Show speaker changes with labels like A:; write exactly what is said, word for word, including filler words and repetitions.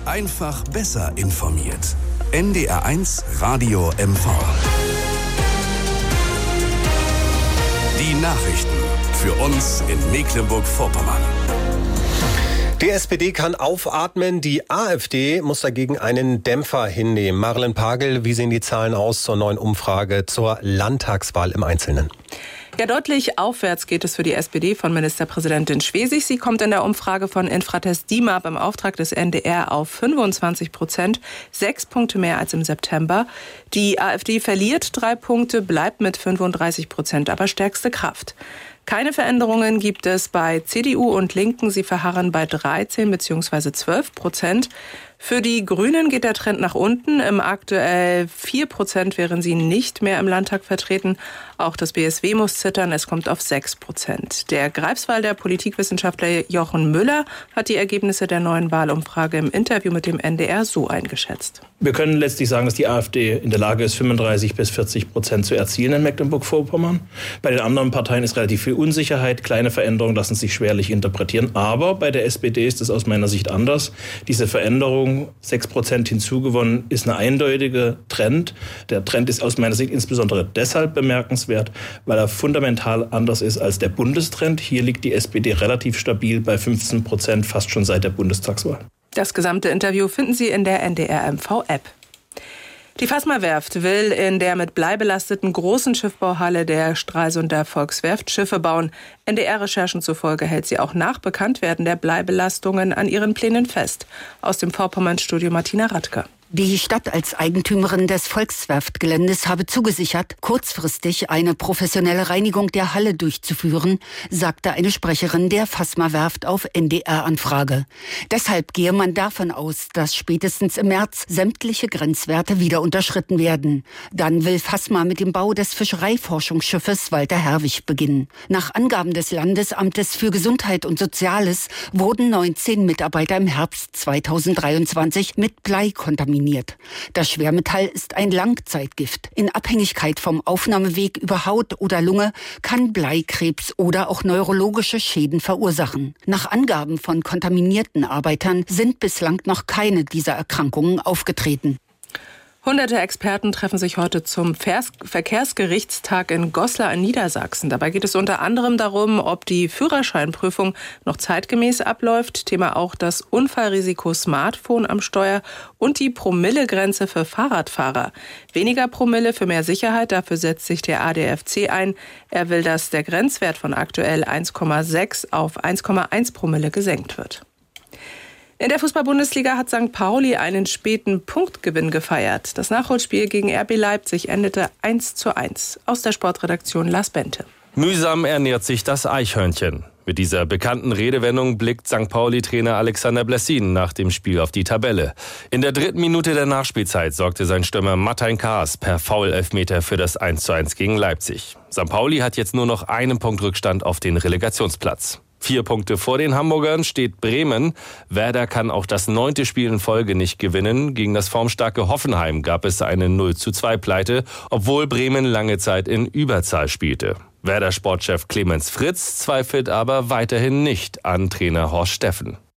A: Einfach besser informiert. N D R eins Radio M V. Die Nachrichten für uns in Mecklenburg-Vorpommern.
B: Die S P D kann aufatmen, die AfD muss dagegen einen Dämpfer hinnehmen. Marlen Pagel, wie sehen die Zahlen aus zur neuen Umfrage zur Landtagswahl im Einzelnen?
C: Ja, deutlich aufwärts geht es für die S P D von Ministerpräsidentin Schwesig. Sie kommt in der Umfrage von Infratest DIMAP im Auftrag des N D R auf fünfundzwanzig Prozent, sechs Punkte mehr als im September. Die AfD verliert drei Punkte, bleibt mit fünfunddreißig Prozent aber stärkste Kraft. Keine Veränderungen gibt es bei C D U und Linken. Sie verharren bei dreizehn bzw. zwölf Prozent. Für die Grünen geht der Trend nach unten. Im aktuell vier Prozent wären sie nicht mehr im Landtag vertreten. Auch das B S W muss zittern, es kommt auf sechs Prozent. Der Greifswalder Politikwissenschaftler Jochen Müller hat die Ergebnisse der neuen Wahlumfrage im Interview mit dem N D R so eingeschätzt.
D: Wir können letztlich sagen, dass die AfD in der Lage ist, fünfunddreißig bis vierzig Prozent zu erzielen in Mecklenburg-Vorpommern. Bei den anderen Parteien ist relativ viel Unsicherheit. Kleine Veränderungen lassen sich schwerlich interpretieren. Aber bei der S P D ist es aus meiner Sicht anders. Diese Veränderung, sechs Prozent hinzugewonnen, ist ein eindeutiger Trend. Der Trend ist aus meiner Sicht insbesondere deshalb bemerkenswert, weil er fundamental anders ist als der Bundestrend. Hier liegt die S P D relativ stabil bei fünfzehn Prozent, fast schon seit der Bundestagswahl.
C: Das gesamte Interview finden Sie in der N D R M V-App. Die Fasma-Werft will in der mit Blei belasteten großen Schiffbauhalle der Stralsunder Volkswerft Schiffe bauen. N D R-Recherchen zufolge hält sie auch nach Bekanntwerden der Bleibelastungen an ihren Plänen fest. Aus dem Vorpommern-Studio Martina Radke.
E: Die Stadt als Eigentümerin des Volkswerftgeländes habe zugesichert, kurzfristig eine professionelle Reinigung der Halle durchzuführen, sagte eine Sprecherin der Fasma-Werft auf N D R-Anfrage. Deshalb gehe man davon aus, dass spätestens im März sämtliche Grenzwerte wieder unterschritten werden. Dann will Fasma mit dem Bau des Fischereiforschungsschiffes Walter Herwig beginnen. Nach Angaben des Landesamtes für Gesundheit und Soziales wurden neunzehn Mitarbeiter im Herbst zweitausenddreiundzwanzig mit Blei kontaminiert. Das Schwermetall ist ein Langzeitgift. In Abhängigkeit vom Aufnahmeweg über Haut oder Lunge kann Blei Krebs oder auch neurologische Schäden verursachen. Nach Angaben von kontaminierten Arbeitern sind bislang noch keine dieser Erkrankungen aufgetreten.
C: Hunderte Experten treffen sich heute zum Verkehrsgerichtstag in Goslar in Niedersachsen. Dabei geht es unter anderem darum, ob die Führerscheinprüfung noch zeitgemäß abläuft. Thema auch das Unfallrisiko Smartphone am Steuer und die Promillegrenze für Fahrradfahrer. Weniger Promille für mehr Sicherheit, dafür setzt sich der A D F C ein. Er will, dass der Grenzwert von aktuell eins Komma sechs auf eins Komma eins Promille gesenkt wird. In der Fußball-Bundesliga hat Sankt Pauli einen späten Punktgewinn gefeiert. Das Nachholspiel gegen R B Leipzig endete eins zu eins. Aus der Sportredaktion Lars Bente.
F: Mühsam ernährt sich das Eichhörnchen. Mit dieser bekannten Redewendung blickt Sankt Pauli-Trainer Alexander Blessin nach dem Spiel auf die Tabelle. In der dritten Minute der Nachspielzeit sorgte sein Stürmer Martin Kaas per Foul-Elfmeter für das eins zu eins gegen Leipzig. Sankt Pauli hat jetzt nur noch einen Punkt Rückstand auf den Relegationsplatz. Vier Punkte vor den Hamburgern steht Bremen. Werder kann auch das neunte Spiel in Folge nicht gewinnen. Gegen das formstarke Hoffenheim gab es eine null zu zwei Pleite, obwohl Bremen lange Zeit in Überzahl spielte. Werder-Sportchef Clemens Fritz zweifelt aber weiterhin nicht an Trainer Horst Steffen.